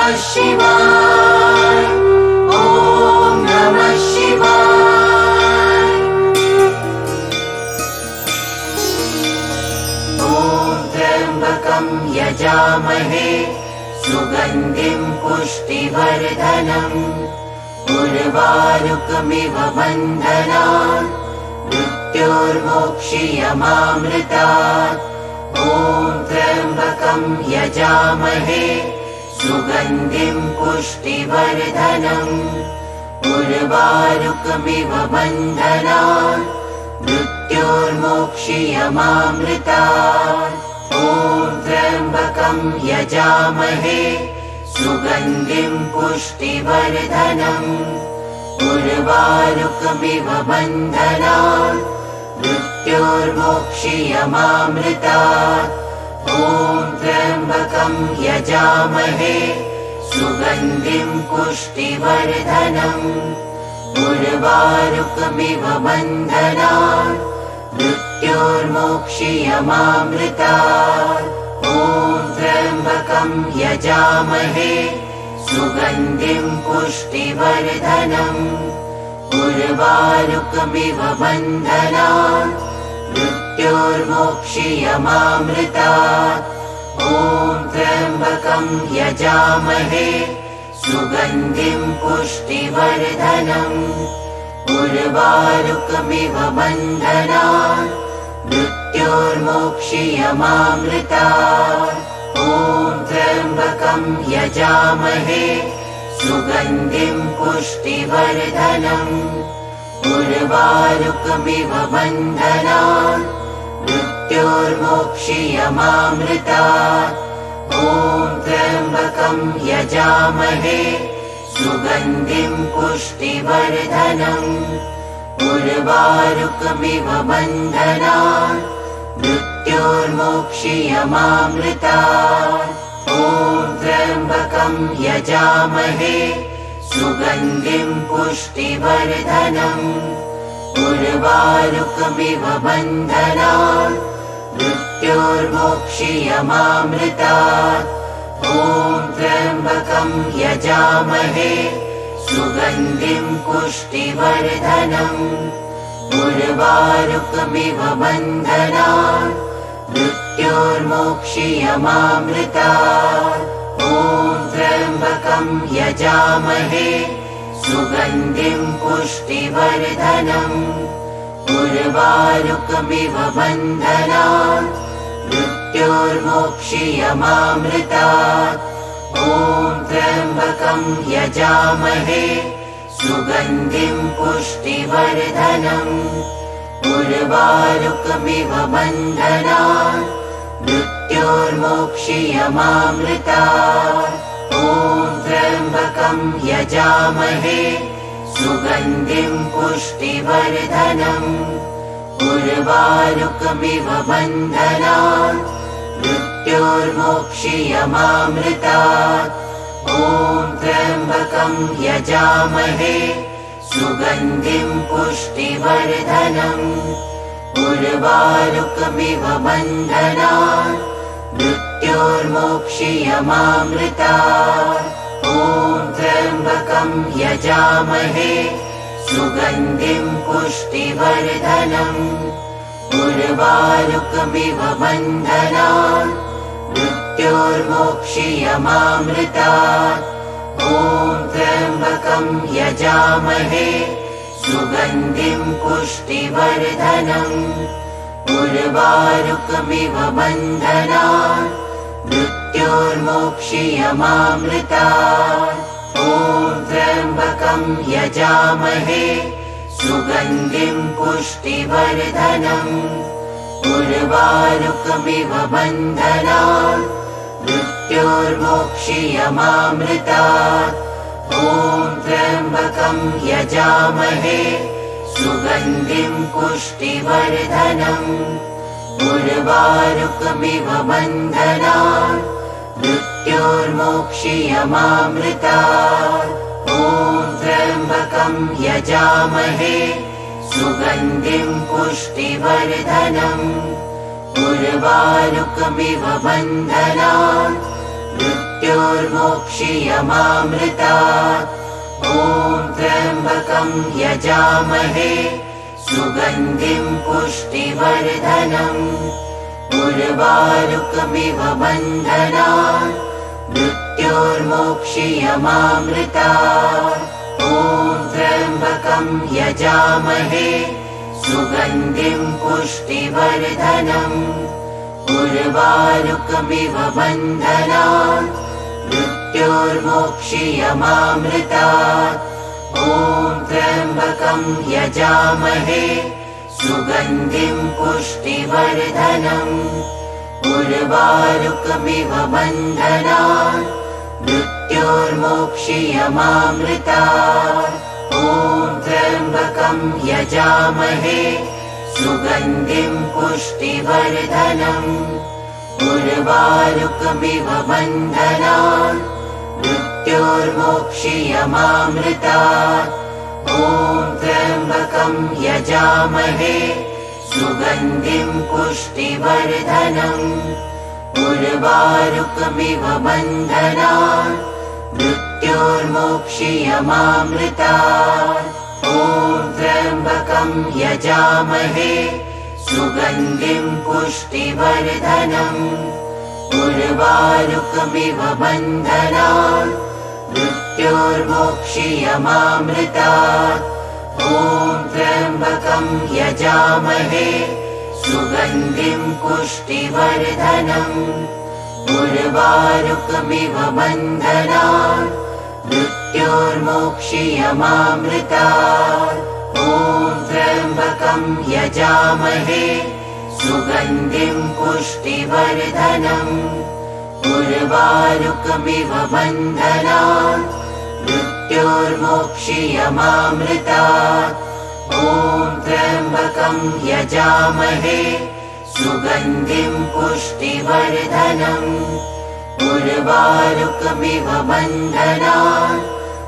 शिवाय ॐ नमः शिवाय। ॐ त्र्यम्बकं यजामहे सुगन्धिं पुष्टिवर्धनम् उर्वारुकमिव बन्धनान् मृत्योर्मोक्षीयमामृतात्। ॐ त्र्यम्बकं यजामहे सुगन्धिं पुष्टिवर्धनम् उर्वारुकमिव बन्धनान् मृत्योर्मोक्षीयमामृतात्। ॐ त्र्यम्बकं यजामहे सुगन्धिं पुष्टिवर्धनम् उर्वारुकमिव बन्धनान् मृत्योर्मोक्षीयमामृतात्। ॐ त्र्यम्बकं यजामहे सुगन्धिं पुष्टिवर्धनम् उर्वारुकमिव बन्धनान् मृत्योर्मोक्षीयमामृतात्। ॐ त्र्यम्बकं यजामहे सुगन्धिं पुष्टिवर्धनम् उर्वारुकमिव बन्धनान् मृत्योर्मोक्षीयमामृतात्। ॐ त्र्यम्बकं यजामहे सुगन्धिं पुष्टिवर्धनम् उर्वारुकमिव बन्धनान् मृत्योर्मोक्षीयमामृतात्। ॐ त्र्यम्बकं यजामहे सुगन्धिं पुष्टिवर्धनम् उर्वारुकमिव बन्धनान् मृत्योर्मोक्षीयमामृतात्। ॐ त्र्यम्बकं यजामहे सुगन्धिं पुष्टिवर्धनम् उर्वारुकमिव बन्धनान् मृत्योर्मोक्षीयमामृतात्। ॐ त्र्यम्बकं यजामहे सुगन्धिं पुष्टिवर्धनम् उर्वारुकमिव बन्धनान् मृत्योर्मोक्षीयमामृतात्। ॐ त्र्यम्बकं यजामहे सुगन्धिं पुष्टिवर्धनम् उर्वारुकमिव बन्धनान् मृत्योर्मोक्षीयमामृतात्। ॐ त्र्यम्बकं यजामहे सुगन्धिं पुष्टिवर्धनम् उर्वारुकमिव बन्धनान् मृत्योर्मोक्षीयमामृतात्। ॐ त्र्यम्बकं यजामहे सुगन्धिं पुष्टिवर्धनम् उर्वारुकमिव बन्धनान् मृत्योर्मोक्षीयमामृतात्। ॐ त्र्यम्बकं यजामहे सुगन्धिं पुष्टिवर्धनम् उर्वारुकमिव बन्धनान् मृत्योर्मोक्षीयमामृतात्। ॐ त्र्यम्बकं यजामहे सुगन्धिं पुष्टिवर्धनम् उर्वारुकमिव बन्धनान् मृत्योर्मोक्षीयमामृतात्। ॐ त्र्यम्बकं यजामहे सुगन्धिं पुष्टिवर्धनम् उर्वारुकमिव बन्धनान् मृत्योर्मोक्षीयमामृतात्। ॐ त्र्यम्बकं यजामहे सुगन्धिं पुष्टिवर्धनम् उर्वारुकमिव बन्धनान् मृत्योर्मोक्षीयमामृतात्। ॐ त्र्यम्बकं यजामहे सुगन्धिं पुष्टिवर्धनम् उर्वारुकमिव बन्धनान् मृत्योर्मोक्षीयमामृतात्। ॐ त्र्यम्बकं यजामहे सुगन्धिं पुष्टिवर्धनम् उर्वारुकमिव बन्धनान् मृत्योर्मोक्षीयमामृतात्। ॐ त्र्यम्बकं यजामहे सुगन्धिं पुष्टिवर्धनम् उर्वारुकमिव बन्धनान् मृत्योर्मोक्षीयमामृतात्। ॐ त्र्यम्बकं यजामहे सुगन्धिं पुष्टिवर्धनम्। उर्वारुकमिव बन्धनान् मृत्योर्मोक्षीयमामृतात्। ॐ त्र्यम्बकं यजामहे सुगन्धिं पुष्टिवर्धनम्। उर्वारुकमिव बन्धनान् मृत्योर्मोक्षीयमामृतात्। ॐ त्र्यम्बकं यजामहे सुगन्धिं पुष्टिवर्धनम्। उर्वारुकमिव बन्धनान् मृत्योर्मोक्षीयमामृतात्। ॐ त्र्यम्बकं यजामहे सुगन्धिं पुष्टिवर्धनम्। उर्वारुकमिव बन्धनान् मृत्योर्मोक्षीयमामृतात्। ॐ त्र्यम्बकं यजामहे सुगन्धिं पुष्टिवर्धनम्। उर्वारुकमिव बन्धनान् मृत्योर्मोक्षीयमामृतात्। ॐ त्र्यम्बकं यजामहे सुगन्धिं पुष्टिवर्धनम्। उर्वारुकमिव बन्धनान् मृत्योर्मोक्षीयमामृतात्। ॐ त्र्यम्बकं यजामहे सुगन्धिं पुष्टिवर्धनम्। उर्वारुकमिव बन्धनान् मृत्योर्मोक्षीयमामृतात्। ॐ त्र्यम्बकं यजामहे सुगन्धिं पुष्टिवर्धनम्। उर्वारुकमिव बन्धनान् मृत्योर्मोक्षीयमामृतात्। ॐ त्र्यम्बकं यजामहे सुगन्धिं पुष्टिवर्धनम्। उर्वारुकमिव बन्धनान्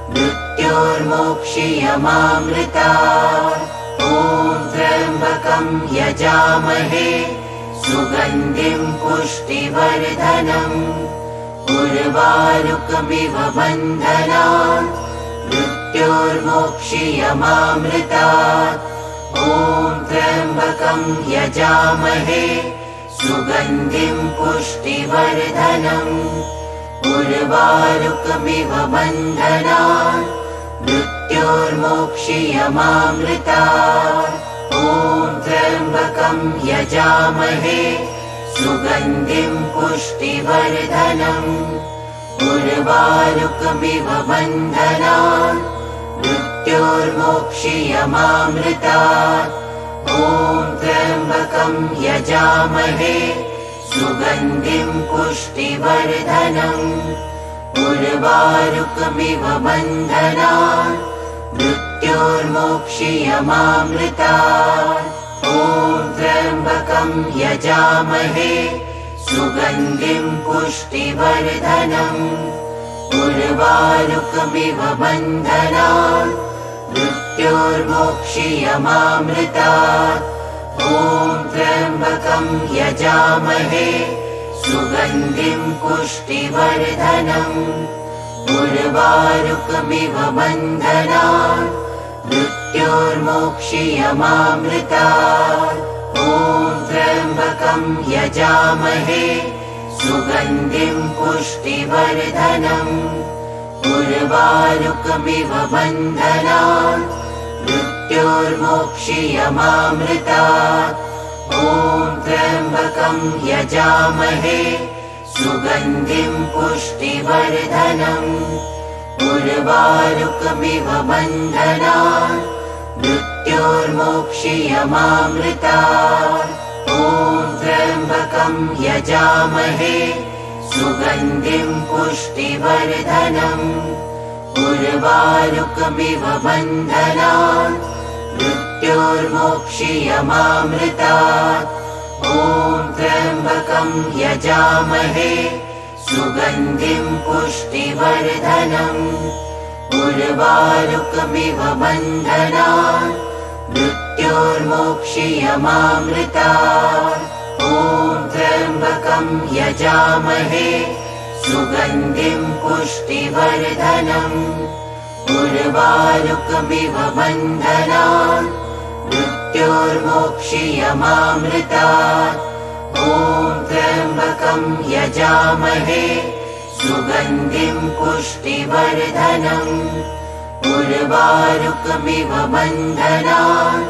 मृत्योर्मोक्षीयमामृतात्। ॐ त्र्यम्बकं यजामहे सुगन्धिं पुष्टिवर्धनम्। उर्वारुकमिव बन्धनान् मृत्योर्मोक्षीयमामृतात्। ॐ त्र्यम्बकं यजामहे सुगन्धिं पुष्टिवर्धनम्। उर्वारुकमिव बन्धनान् मृत्योर्मोक्षीयमामृतात्। ॐ त्र्यम्बकं यजामहे सुगन्धिं पुष्टिवर्धनम्। उर्वारुकमिव बन्धनान् मृत्योर्मोक्षीयमामृतात्। ॐ त्र्यम्बकं यजामहे सुगन्धिं पुष्टिवर्धनम्। उर्वारुकमिव बन्धनान् मृत्योर्मोक्षीयमामृतात्। ॐ त्र्यम्बकं यजामहे सुगन्धिं पुष्टिवर्धनम्। उर्वारुकमिव बन्धनान् मृत्योर्मोक्षीयमामृतात्। ॐ त्र्यम्बकं यजामहे सुगन्धिं पुष्टिवर्धनम्। उर्वारुकमिव बन्धनान् मृत्योर्मोक्षीयमामृतात्। ॐ त्र्यम्बकं यजामहे सुगन्धिं पुष्टिवर्धनम्। उर्वारुकमिव बन्धनान् मृत्योर्मोक्षीयमामृतात्। ॐ त्र्यम्बकं यजामहे सुगन्धिं पुष्टिवर्धनम्। उर्वारुकमिव बन्धनान् मृत्योर्मोक्षीयमामृतात्। ॐ त्र्यम्बकं यजामहे सुगन्धिं पुष्टिवर्धनम्। उर्वारुकमिव बन्धनान् मृत्योर्मोक्षीयमामृतात्। ॐ त्र्यम्बकं यजामहे सुगन्धिं पुष्टिवर्धनम्। उर्वारुकमिव बन्धनान् मृत्योर्मोक्षीयमामृतात्। ॐ त्र्यम्बकं यजामहे सुगन्धिं पुष्टिवर्धनम् उर्वारुकमिव बन्धनान् मृत्योर्मोक्षीयमामृतात् ॐ त्र्यम्बकं यजामहे सुगन्धिं पुष्टिवर्धनम् उर्वारुकमिव बन्धनान्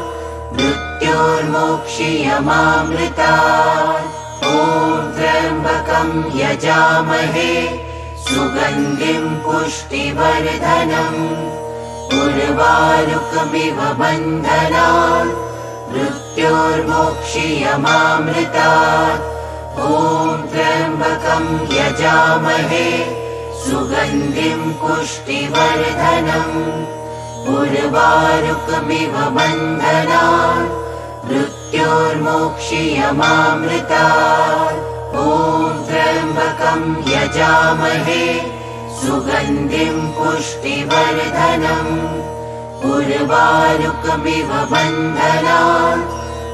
मृत्योर्मोक्षीयमामृतात् ॐ त्र्यम्बकं यजामहे सुगन्धिं पुष्टिवर्धनम् उर्वारुकमिव बन्धनान् मृत्योर्मोक्षीयमामृतात् ॐ त्र्यम्बकं यजामहे सुगन्धिं पुष्टिवर्धनम् उर्वारुकमिव बन्धनान् मृत्योर्मोक्षीयमामृतात् ॐ त्र्यम्बकं यजामहे सुगन्धिं पुष्टिवर्धनम् उर्वारुकमिव बन्धनान्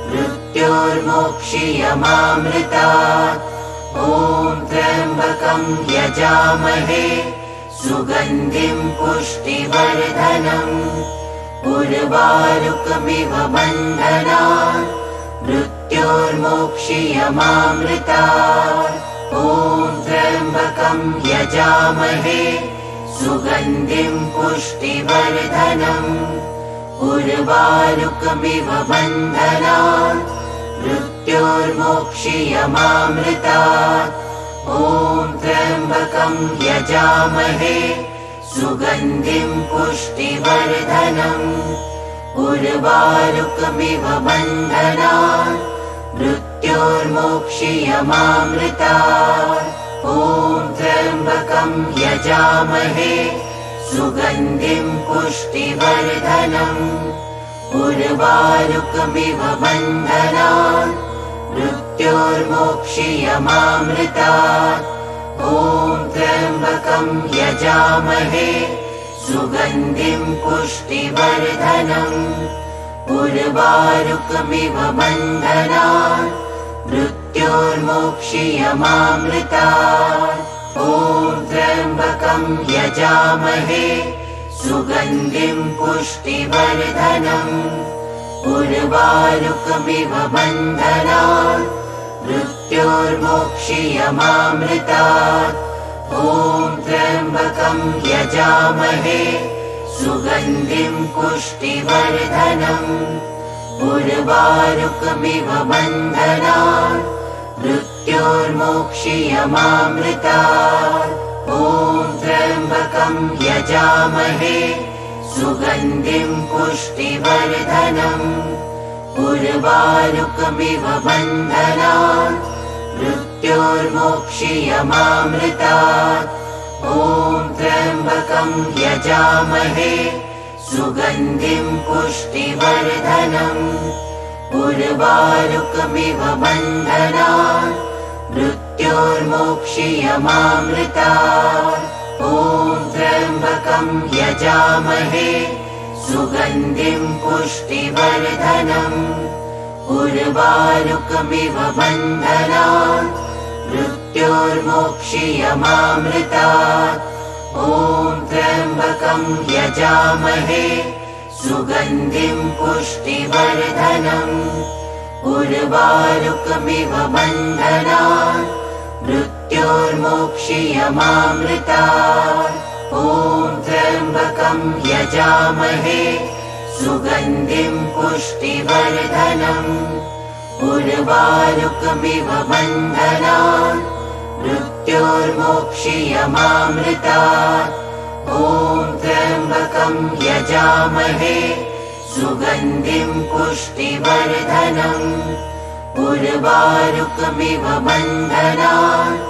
मृत्योर्मोक्षीयमामृतात् ॐ त्र्यम्बकं यजामहे सुगन्धिं पुष्टिवर्धनम् उर्वारुकमिव बन्धनान् मृत्योर्मोक्षीयमामृतात् ॐ त्र्यम्बकं यजामहे सुगन्धिं पुष्टिवर्धनम् उर्वारुकमिव बन्धनान् मृत्योर्मोक्षीयमामृतात् ॐ त्र्यम्बकं यजामहे सुगन्धिं पुष्टिवर्धनम् उर्वारुकमिव बन्धनान् मृत्योर्मोक्षीयमामृतात् ॐ त्र्यम्बकं यजामहे सुगन्धिं पुष्टिवर्धनम् उर्वारुकमिव बन्धनान् मृत्योर्मोक्षीयमामृतात् ॐ त्र्यम्बकं यजामहे सुगन्धिं पुष्टिवर्धनम् उर्वारुकमिव बन्धनान् मृत्योर्मोक्षीयमामृतात् ॐ त्र्यम्बकं यजामहे सुगन्धिं पुष्टिवर्धनम् उर्वारुकमिव बन्धनान् मृत्योर्मोक्षीयमामृतात् ॐ त्र्यम्बकं यजामहे सुगन्धिं पुष्टिवर्धनम् उर्वारुकमिव बन्धनान् मृत्योर्मोक्षीयमामृतात् ॐ त्र्यम्बकं यजामहे सुगन्धिं पुष्टिवर्धनम् उर्वारुकमिव बन्धनान् मृत्योर्मोक्षीयमामृतात् ॐ त्र्यम्बकं यजामहे सुगन्धिं पुष्टिवर्धनम् उर्वारुकमिव बन्धनान् मृत्योर्मोक्षीयमामृतात् ॐ त्र्यम्बकं यजामहे सुगन्धिं पुष्टिवर्धनम् उर्वारुकमिव बन्धनान् मृत्योर्मोक्षीयमामृतात् ॐ त्र्यम्बकं यजामहे सुगन्धिं पुष्टिवर्धनम् उर्वारुकमिव बन्धनान् मृत्योर्मोक्षीयमामृतात् ॐ त्र्यम्बकं यजामहे सुगन्धिं पुष्टिवर्धनम् उर्वारुकमिव बन्धनान् मृत्योर्मोक्षीयमामृतात् ॐ त्र्यम्बकं यजामहे सुगन्धिं पुष्टिवर्धनम् उर्वारुकमिव बन्धनान्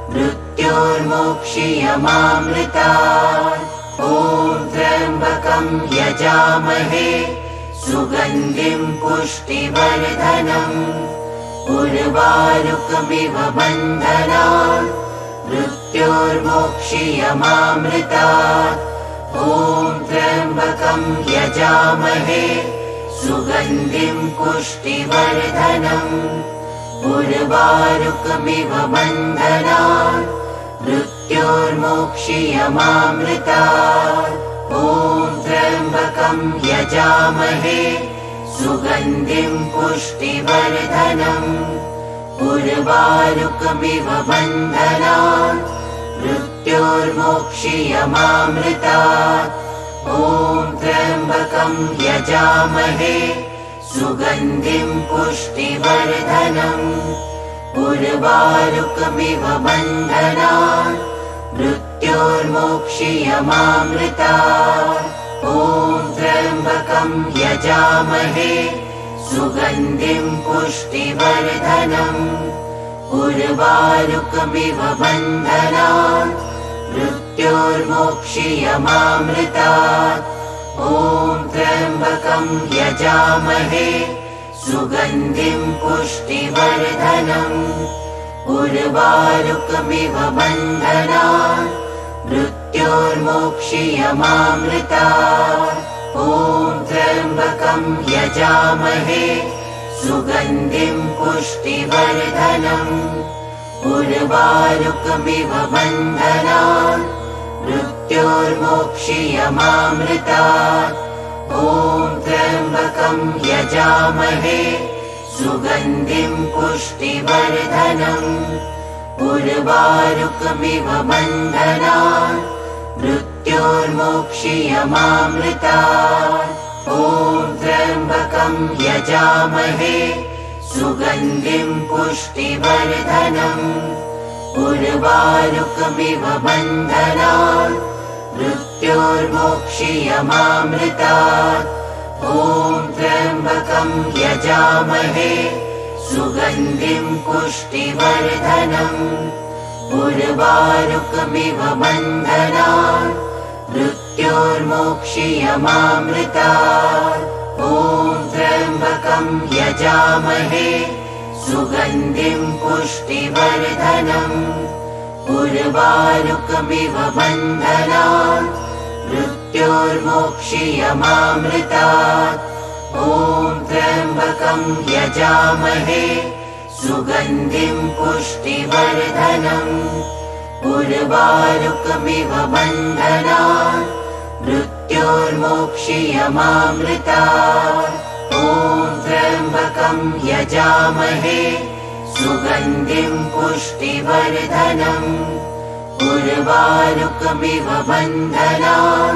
मृत्योर्मोक्षीयमामृतात् ॐ त्र्यम्बकं यजामहे सुगन्धिं पुष्टिवर्धनम् उर्वारुकमिव बन्धनान् मृत्योर्मोक्षीयमामृतात् ॐ त्र्यम्बकं यजामहे सुगन्धिं पुष्टिवर्धनम् उर्वारुकमिव बन्धनान् मृत्योर्मोक्षीयमामृतात्। ॐ त्र्यम्बकं यजामहे सुगन्धिं पुष्टिवर्धनम्। उर्वारुकमिव बन्धनात् मृत्योर्मोक्षीयमामृतात्। ॐ त्र्यम्बकं यजामहे सुगन्धिं पुष्टिवर्धनम्। उर्वारुकमिव बन्धनात् मृत्योर्मोक्षीयमामृतात्। ॐ त्र्यम्बकं यजामहे सुगन्धिं पुष्टिवर्धनम्। उर्वारुकमिव बन्धनात् मृत्योर्मोक्षीयमामृतात्। ॐ त्र्यम्बकं यजामहे सुगन्धिं पुष्टिवर्धनम्। उर्वारुकमिव बन्धनात् मृत्योर्मोक्षीयमामृतात्। ॐ त्र्यम्बकं यजामहे सुगन्धिं पुष्टिवर्धनम्। उर्वारुकमिव बन्धनात् मृत्योर्मोक्षीयमामृतात्। ॐ त्र्यम्बकं यजामहे सुगन्धिं पुष्टिवर्धनम्। उर्वारुकमिव बन्धनात् मृत्योर्मोक्षीयमामृतात्। ॐ त्र्यम्बकं यजामहे सुगन्धिं पुष्टिवर्धनम्। उर्वारुकमिव बन्धनात् मृत्योर्मोक्षीयमामृतात्। ॐ त्र्यम्बकं यजामहे सुगन्धिं पुष्टिवर्धनम्। उर्वारुकमिव बन्धनात् मृत्योर्मोक्षीयमामृतात्। ॐ त्र्यम्बकं यजामहे सुगन्धिं पुष्टिवर्धनम्। उर्वारुकमिव बन्धनात् मृत्योर्मोक्षीयमामृतात्। ॐ त्र्यम्बकं यजामहे सुगन्धिं पुष्टिवर्धनम्। उर्वारुकमिव बन्धनात् मृत्योर्मोक्षीयमामृतात्। ॐ त्र्यम्बकं यजामहे सुगन्धिं पुष्टिवर्धनम्। उर्वारुकमिव बन्धनात्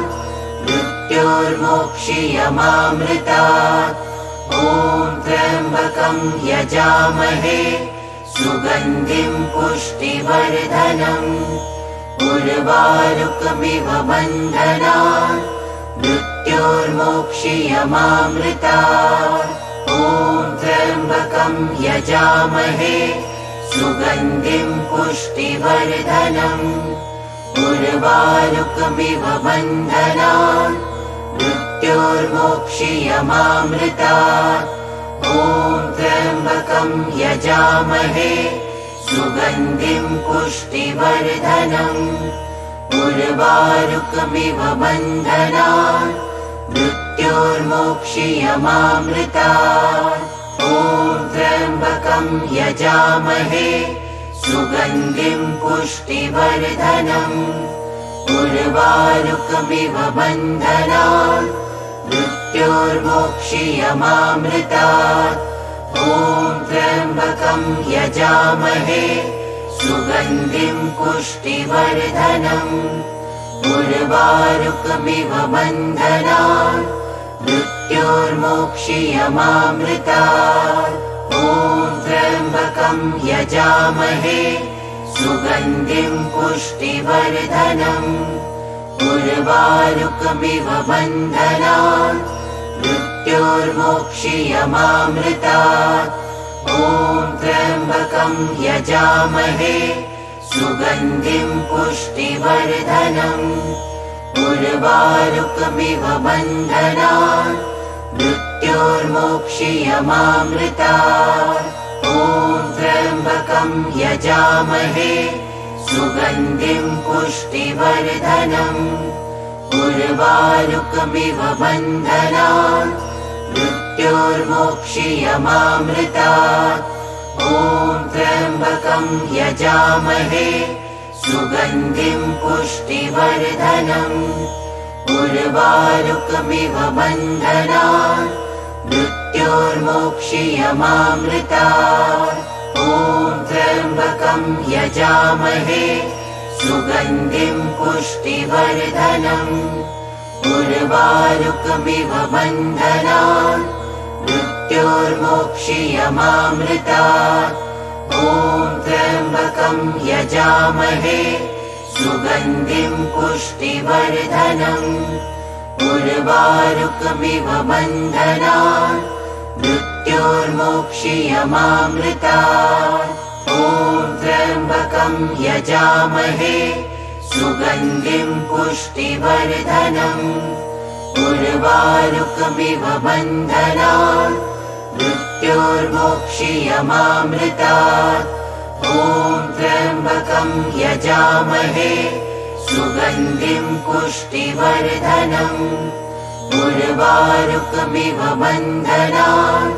मृत्योर्मोक्षीयमामृतात्। ॐ त्र्यम्बकं यजामहे सुगन्धिं पुष्टिवर्धनम्। उर्वारुकमिव बन्धनात् मृत्योर्मोक्षीयमामृतात्। ॐ त्र्यम्बकं यजामहे सुगन्धिं पुष्टिवर्धनम्। उर्वारुकमिव बन्धनात् मृत्योर्मोक्षीयमामृतात्। ॐ त्र्यम्बकं यजामहे सुगन्धिं पुष्टिवर्धनम्। उर्वारुकमिव बन्धनात् मृत्योर्मोक्षीयमामृतात्। ॐ त्र्यम्बकं यजामहे सुगन्धिं पुष्टिवर्धनम्। उर्वारुकमिव बन्धनात् मृत्योर्मोक्षीयमामृतात्। ॐ त्र्यम्बकं यजामहे सुगन्धिं पुष्टिवर्धनम्। उर्वारुकमिव बन्धनात् मृत्योर्मोक्षीयमामृतात्। ॐ त्र्यम्बकं यजामहे सुगन्धिं पुष्टिवर्धनम्। उर्वारुकमिव बन्धनात् मृत्योर्मोक्षीयमामृतात्। ॐ त्र्यम्बकं यजामहे सुगन्धिं पुष्टिवर्धनम्। उर्वारुकमिव बन्धनात् मृत्योर्मोक्षीयमामृतात्। ॐ त्र्यम्बकं यजामहे सुगन्धिं पुष्टिवर्धनम्। उर्वारुकमिव बन्धनात् मृत्योर्मोक्षीयमामृतात्। ॐ त्र्यम्बकं यजामहे सुगन्धिं पुष्टिवर्धनम् उर्वारुकमिव बन्धनान् मृत्योर्मोक्षीयमामृतात् ॐ त्र्यम्बकं यजामहे सुगन्धिं पुष्टिवर्धनम् उर्वारुकमिव बन्धनान् मृत्योर्मोक्षीयमामृतात् ॐ त्र्यम्बकं यजामहे सुगन्धिं पुष्टिवर्धनम् उर्वारुकमिव बन्धनान् मृत्योर्मोक्षीयमामृतात् ॐ त्र्यम्बकं यजामहे सुगन्धिं पुष्टिवर्धनम् उर्वारुकमिव बन्धनान् मृत्योर्मोक्षीयमामृतात् ॐ त्र्यम्बकं यजामहे सुगन्धिं पुष्टिवर्धनम् उर्वारुकमिव बन्धनान्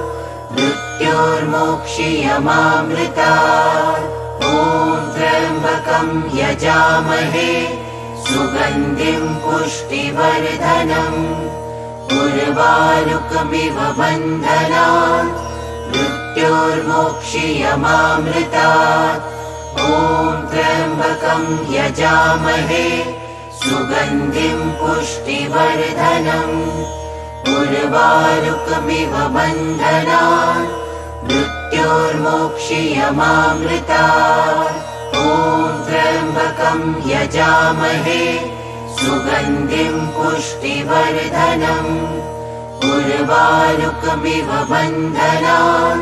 मृत्योर्मोक्षीयमामृतात् ॐ त्र्यम्बकं यजामहे सुगन्धिं पुष्टिवर्धनम् उर्वारुकमिव बन्धनान् मृत्योर्मोक्षीयमामृतात् ॐ त्र्यम्बकं यजामहे सुगन्धिं पुष्टिवर्धनम् उर्वारुकमिव बन्धनान् मृत्योर्मोक्षीयमामृतात् ॐ त्र्यम्बकं यजामहे सुगन्धिं पुष्टिवर्धनम् उर्वारुकमिव बन्धनान्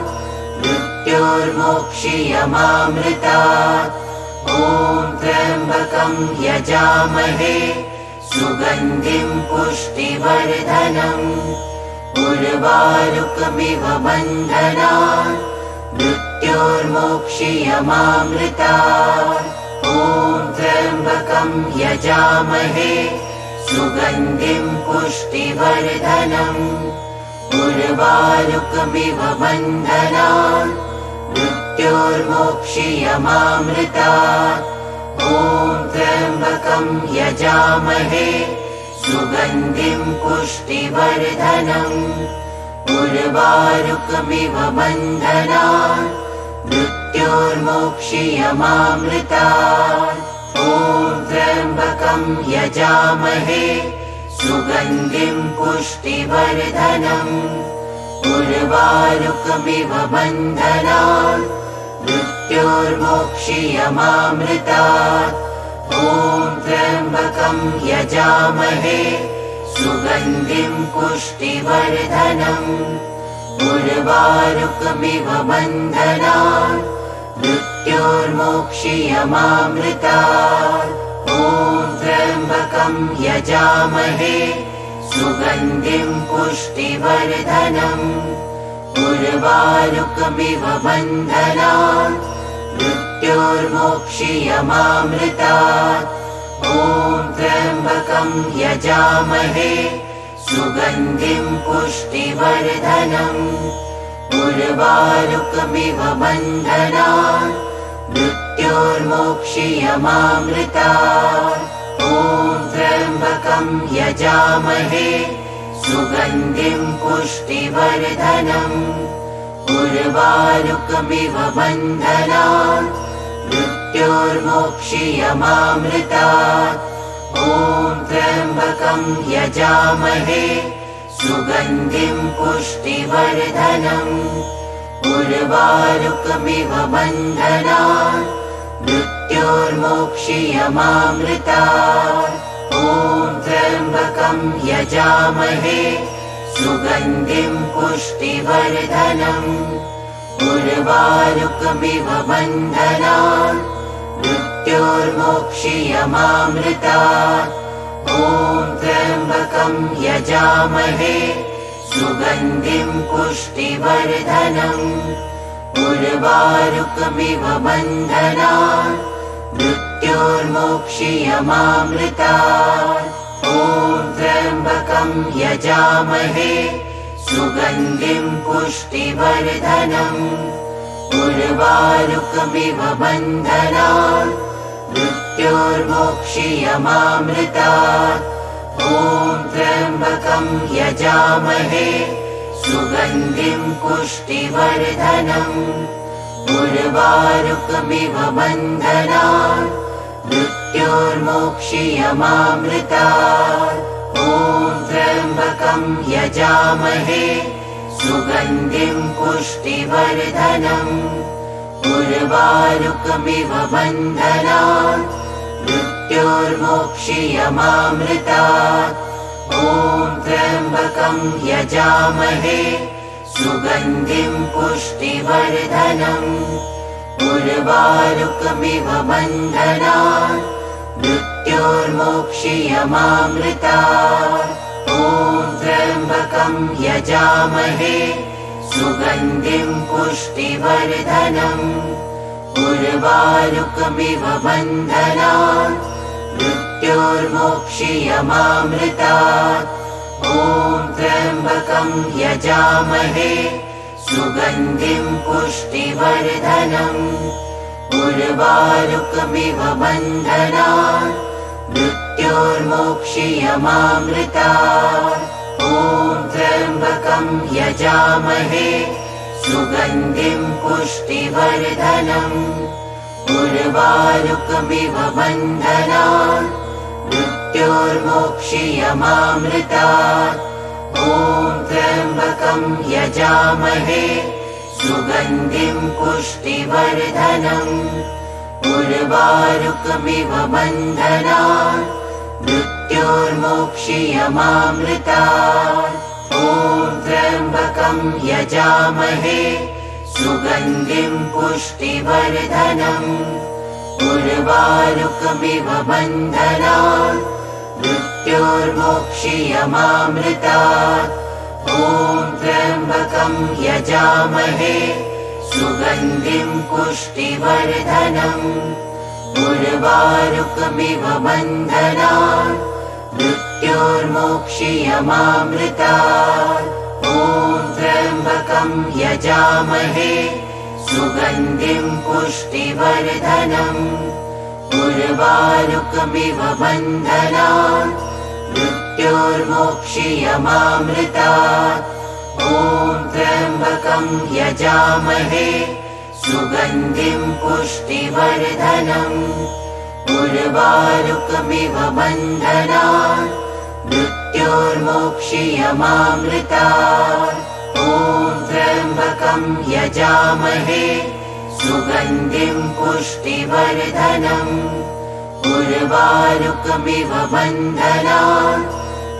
मृत्योर्मोक्षीयमामृतात् ॐ त्र्यम्बकं यजामहे सुगन्धिं पुष्टिवर्धनम् उर्वारुकमिव बन्धनान् मृत्योर्मोक्षीयमामृतात् ॐ त्र्यम्बकं यजामहे सुगन्धिं पुष्टिवर्धनम् उर्वारुकमिव बन्धनान् मृत्योर्मोक्षीयमामृतात् ॐ त्र्यम्बकं यजामहे सुगन्धिं पुष्टिवर्धनम् उर्वारुकमिव बन्धनान् मृत्योर्मोक्षीयमामृतात् ॐ त्र्यम्बकं यजामहे सुगन्धिं पुष्टिवर्धनम् उर्वारुकमिव बन्धनान् मृत्योर्मोक्षीयमामृतात् ॐ त्र्यम्बकं यजामहे सुगन्धिं पुष्टिवर्धनम् उर्वारुकमिव बन्धनान् मृत्योर्मोक्षीयमामृतात् ॐ त्र्यम्बकं यजामहे सुगन्धिं पुष्टिवर्धनम् उर्वारुकमिव बन्धनान् मृत्योर्मोक्षीयमामृतात् ॐ त्र्यम्बकं यजामहे सुगन्धिं पुष्टिवर्धनम् उर्वारुकमिव बन्धनान् मृत्योर्मोक्षीयमामृतात् ॐ त्र्यम्बकं यजामहे सुगन्धिं पुष्टिवर्धनम् उर्वारुकमिव बन्धनान् मृत्योर्मोक्षीयमामृतात् ॐ त्र्यम्बकं यजामहे सुगन्धिं पुष्टिवर्धनम् उर्वारुकमिव बन्धनान् मृत्योर्मोक्षीयमामृतात् ॐ त्र्यम्बकं यजामहे सुगन्धिं पुष्टिवर्धनम् उर्वारुकमिव बन्धनान् मृत्योर्मोक्षीयमामृतात् ॐ त्र्यम्बकं यजामहे सुगन्धिं पुष्टिवर्धनम् उर्वारुकमिव बन्धनान् मृत्योर्मोक्षीयमामृतात् ॐ त्र्यम्बकं यजामहे सुगन्धिं पुष्टिवर्धनम् उर्वारुकमिव बन्धनान् मृत्योर्मोक्षीयमामृतात्। ॐ त्र्यम्बकं यजामहे सुगन्धिं पुष्टिवर्धनम्। उर्वारुकमिव बन्धनात् मृत्योर्मोक्षीयमामृतात्। ॐ त्र्यम्बकं यजामहे सुगन्धिं पुष्टिवर्धनम्। उर्वारुकमिव बन्धनात् मृत्योर्मोक्षीयमामृतात्। ॐ त्र्यम्बकं यजामहे सुगन्धिं पुष्टिवर्धनम्। उर्वारुकमिव बन्धनात् मृत्योर्मोक्षीयमामृतात्। ॐ त्र्यम्बकं यजामहे सुगन्धिं पुष्टिवर्धनम्। उर्वारुकमिव बन्धनात् मृत्योर्मोक्षीयमामृतात्। ॐ त्र्यम्बकं यजामहे सुगन्धिं पुष्टिवर्धनम्। उर्वारुकमिव बन्धनात् मृत्योर्मोक्षीयमामृतात्। ॐ त्र्यम्बकं यजामहे सुगन्धिं पुष्टिवर्धनम्। उर्वारुकमिव बन्धनात् मृत्योर्मोक्षीयमामृतात्। ॐ त्र्यम्बकं यजामहे सुगन्धिं पुष्टिवर्धनम्। उर्वारुकमिव बन्धनात् मृत्योर्मोक्षीयमामृतात्। ॐ त्र्यम्बकं यजामहे सुगन्धिं पुष्टिवर्धनम्। उर्वारुकमिव बन्धनात् मृत्योर्मोक्षीयमामृतात्। ॐ त्र्यम्बकं यजामहे सुगन्धिं पुष्टिवर्धनम्। उर्वारुकमिव बन्धनात् मृत्योर्मोक्षीयमामृतात्। ॐ त्र्यम्बकं यजामहे सुगन्धिं पुष्टिवर्धनम्। उर्वारुकमिव बन्धनात् मृत्योर्मोक्षीयमामृतात्। ॐ त्र्यम्बकं यजामहे सुगन्धिं पुष्टिवर्धनम्। उर्वारुकमिव बन्धनात् मृत्योर्मोक्षीयमामृतात्। ॐ त्र्यम्बकं यजामहे सुगन्धिं पुष्टिवर्धनम्। उर्वारुकमिव बन्धनात्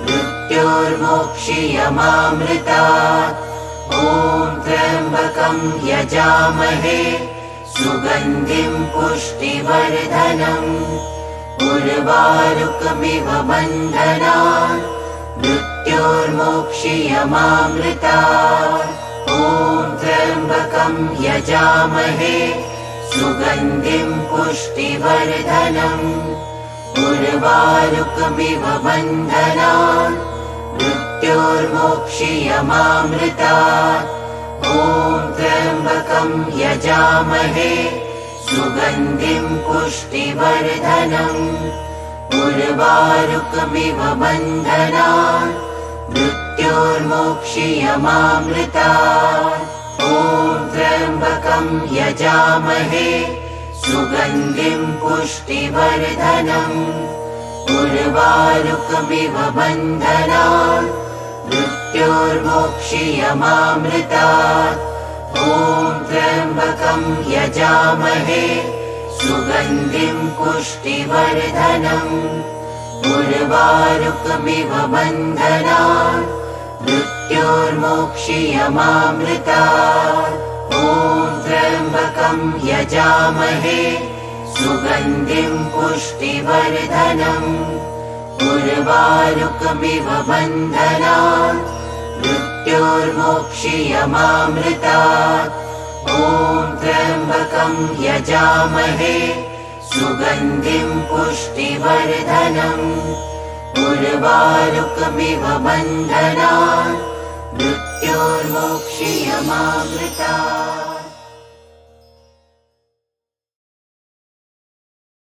मृत्योर्मोक्षीयमामृतात्। ॐ त्र्यम्बकं यजामहे सुगन्धिं पुष्टिवर्धनम्। उर्वारुकमिव बन्धनात् मृत्योर्मोक्षीयमामृतात्। ॐ त्र्यम्बकं यजामहे सुगन्धिं पुष्टिवर्धनम्। उर्वारुकमिव बन्धनात् मृत्योर्मोक्षीयमामृतात्। ॐ त्र्यम्बकं यजामहे सुगन्धिं पुष्टिवर्धनम्। उर्वारुकमिव बन्धनात् मृत्योर्मोक्षीयमामृतात्। ॐ त्र्यम्बकं यजामहे सुगन्धिं पुष्टिवर्धनम्। उर्वारुकमिव बन्धनात् मृत्योर्मोक्षीयमामृतात्। ॐ त्र्यम्बकं यजामहे सुगन्धिं पुष्टिवर्धनम्। उर्वारुकमिव बन्धनात् मृत्योर्मोक्षीयमामृतात्। ॐ त्र्यम्बकं यजामहे सुगन्धिं पुष्टिवर्धनम्। उर्वारुकमिव बन्धनात् मृत्योर्मोक्षीयमामृतात्। ॐ त्र्यम्बकं यजामहे सुगन्धिं पुष्टिवर्धनम्। उर्वारुकमिव बन्धनात् मृत्योर्मोक्षीयमामृतात्।